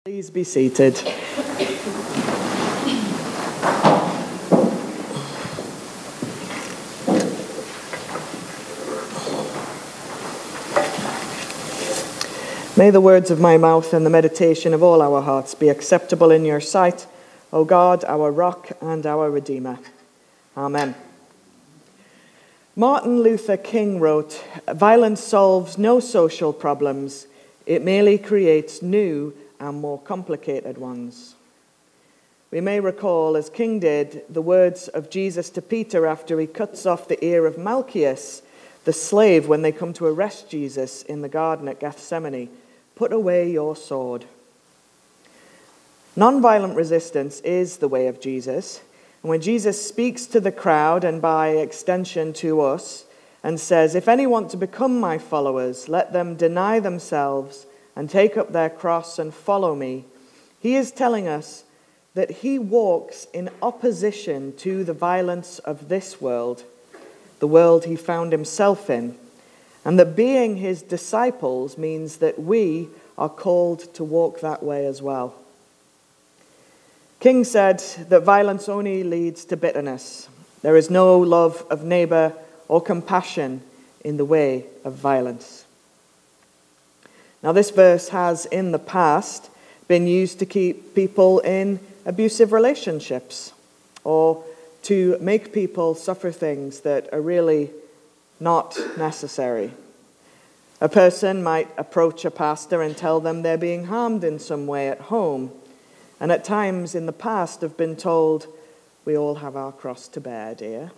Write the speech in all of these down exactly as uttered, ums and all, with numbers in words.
Please be seated. May the words of my mouth and the meditation of all our hearts be acceptable in your sight, O God, our rock and our Redeemer. Amen. Martin Luther King wrote, "Violence solves no social problems. It merely creates new and more complicated ones." We may recall, as King did, the words of Jesus to Peter after he cuts off the ear of Malchus, the slave, when they come to arrest Jesus in the garden at Gethsemane. "Put away your sword." Nonviolent resistance is the way of Jesus. And when Jesus speaks to the crowd, and by extension to us, and says, "If any want to become my followers, let them deny themselves and take up their cross and follow me," he is telling us that he walks in opposition to the violence of this world, the world he found himself in, and that being his disciples means that we are called to walk that way as well. King said that violence only leads to bitterness. There is no love of neighbor or compassion in the way of violence. Now, this verse has, in the past, been used to keep people in abusive relationships or to make people suffer things that are really not necessary. A person might approach a pastor and tell them they're being harmed in some way at home, and at times in the past have been told, "We all have our cross to bear, dear."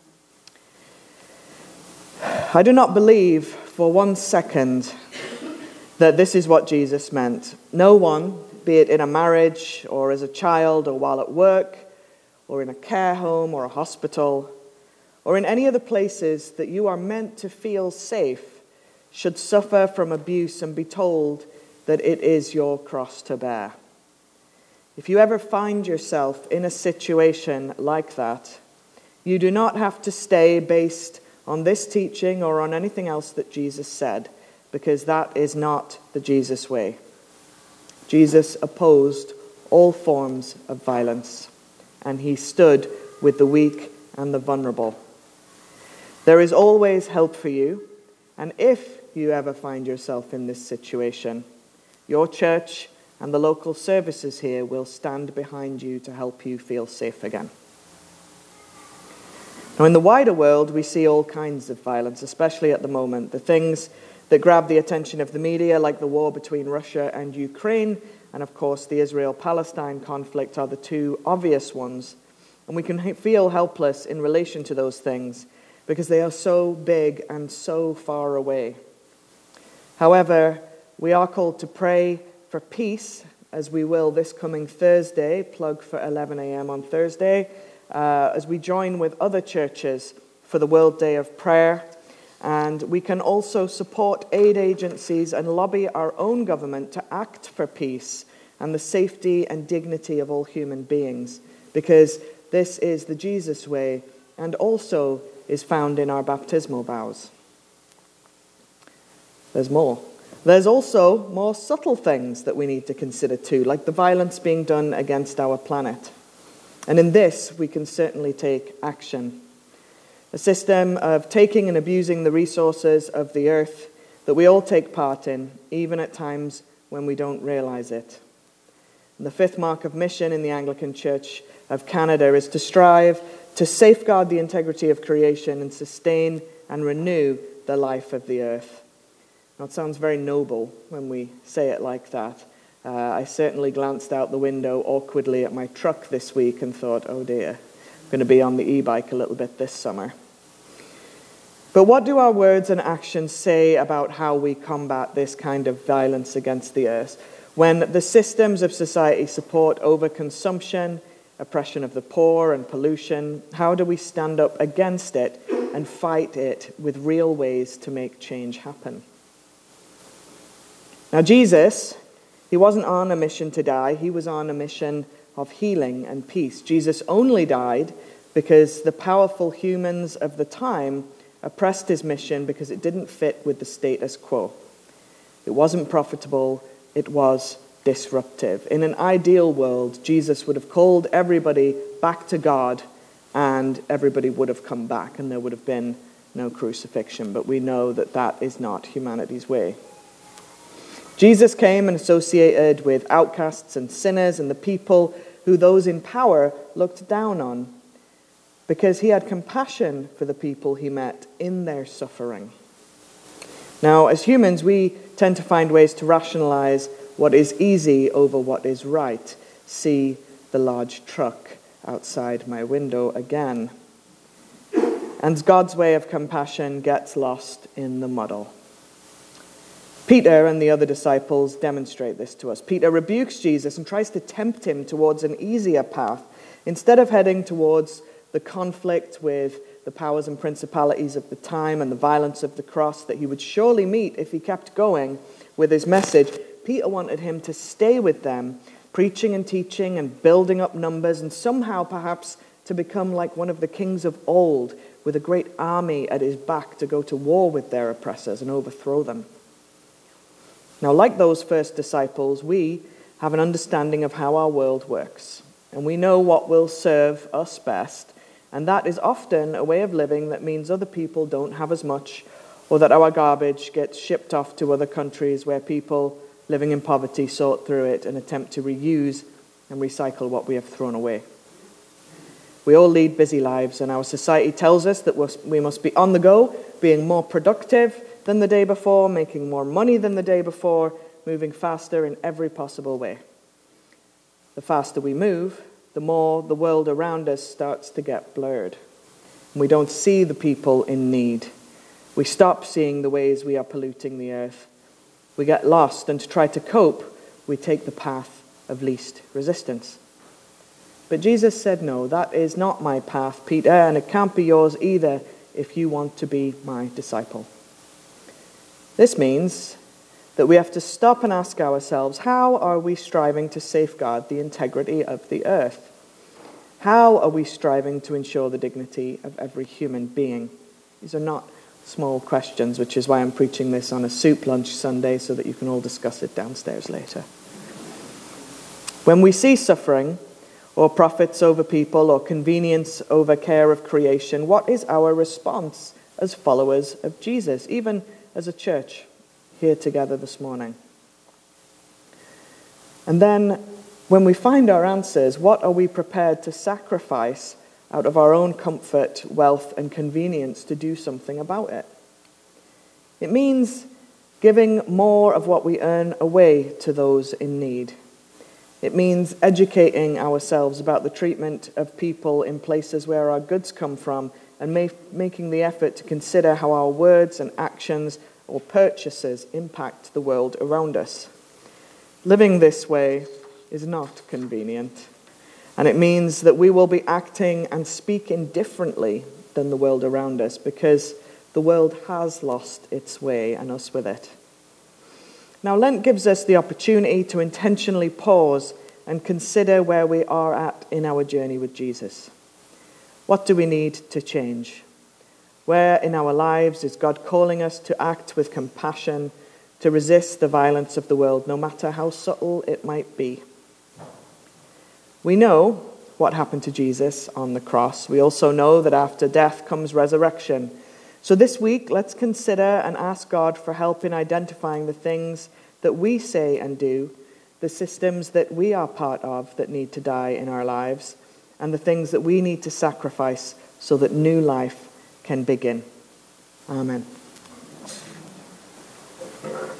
I do not believe for one second that this is what Jesus meant. No one, be it in a marriage or as a child or while at work or in a care home or a hospital or in any other places that you are meant to feel safe, should suffer from abuse and be told that it is your cross to bear. If you ever find yourself in a situation like that, you do not have to stay based on this teaching or on anything else that Jesus said, because that is not the Jesus way. Jesus opposed all forms of violence, and he stood with the weak and the vulnerable. There is always help for you, and if you ever find yourself in this situation, your church and the local services here will stand behind you to help you feel safe again. Now, in the wider world, we see all kinds of violence, especially at the moment. The things that grab the attention of the media, like the war between Russia and Ukraine, and of course the Israel-Palestine conflict, are the two obvious ones. And we can feel helpless in relation to those things because they are so big and so far away. However, we are called to pray for peace, as we will this coming Thursday, plug for eleven a.m. on Thursday, uh, as we join with other churches for the World Day of Prayer. And we can also support aid agencies and lobby our own government to act for peace and the safety and dignity of all human beings, because this is the Jesus way and also is found in our baptismal vows. There's more. There's also more subtle things that we need to consider too, like the violence being done against our planet. And in this, we can certainly take action. A system of taking and abusing the resources of the earth that we all take part in, even at times when we don't realize it. And the fifth mark of mission in the Anglican Church of Canada is to strive to safeguard the integrity of creation and sustain and renew the life of the earth. Now, it sounds very noble when we say it like that. Uh, I certainly glanced out the window awkwardly at my truck this week and thought, oh dear, I'm going to be on the e-bike a little bit this summer. But what do our words and actions say about how we combat this kind of violence against the earth? When the systems of society support overconsumption, oppression of the poor, and pollution, how do we stand up against it and fight it with real ways to make change happen? Now, Jesus, he wasn't on a mission to die. He was on a mission of healing and peace. Jesus only died because the powerful humans of the time oppressed his mission because it didn't fit with the status quo. It wasn't profitable. It was disruptive. In an ideal world, Jesus would have called everybody back to God and everybody would have come back and there would have been no crucifixion. But we know that that is not humanity's way. Jesus came and associated with outcasts and sinners and the people who those in power looked down on, because he had compassion for the people he met in their suffering. Now, as humans, we tend to find ways to rationalize what is easy over what is right. See the large truck outside my window again. And God's way of compassion gets lost in the muddle. Peter and the other disciples demonstrate this to us. Peter rebukes Jesus and tries to tempt him towards an easier path, instead of heading towards the conflict with the powers and principalities of the time and the violence of the cross that he would surely meet if he kept going with his message. Peter wanted him to stay with them, preaching and teaching and building up numbers, and somehow perhaps to become like one of the kings of old, with a great army at his back to go to war with their oppressors and overthrow them. Now, like those first disciples, we have an understanding of how our world works, and we know what will serve us best, and that is often a way of living that means other people don't have as much, or that our garbage gets shipped off to other countries where people living in poverty sort through it and attempt to reuse and recycle what we have thrown away. We all lead busy lives, and our society tells us that we must be on the go, being more productive than the day before, making more money than the day before, moving faster in every possible way. The faster we move, the more the world around us starts to get blurred. We don't see the people in need. We stop seeing the ways we are polluting the earth. We get lost, and to try to cope, we take the path of least resistance. But Jesus said, no, that is not my path, Peter, and it can't be yours either if you want to be my disciple. This means that we have to stop and ask ourselves, how are we striving to safeguard the integrity of the earth? How are we striving to ensure the dignity of every human being? These are not small questions, which is why I'm preaching this on a soup lunch Sunday, so that you can all discuss it downstairs later. When we see suffering, or profits over people, or convenience over care of creation, what is our response as followers of Jesus, even as a church here together this morning? And then, when we find our answers, what are we prepared to sacrifice out of our own comfort, wealth, and convenience to do something about it? It means giving more of what we earn away to those in need. It means educating ourselves about the treatment of people in places where our goods come from, and ma- making the effort to consider how our words and actions or purchases impact the world around us. Living this way is not convenient, and it means that we will be acting and speaking differently than the world around us, because the world has lost its way, and us with it. Now, Lent gives us the opportunity to intentionally pause and consider where we are at in our journey with Jesus. What do we need to change? Where in our lives is God calling us to act with compassion, to resist the violence of the world, no matter how subtle it might be? We know what happened to Jesus on the cross. We also know that after death comes resurrection. So this week, let's consider and ask God for help in identifying the things that we say and do, the systems that we are part of that need to die in our lives, and the things that we need to sacrifice so that new life can begin. Amen.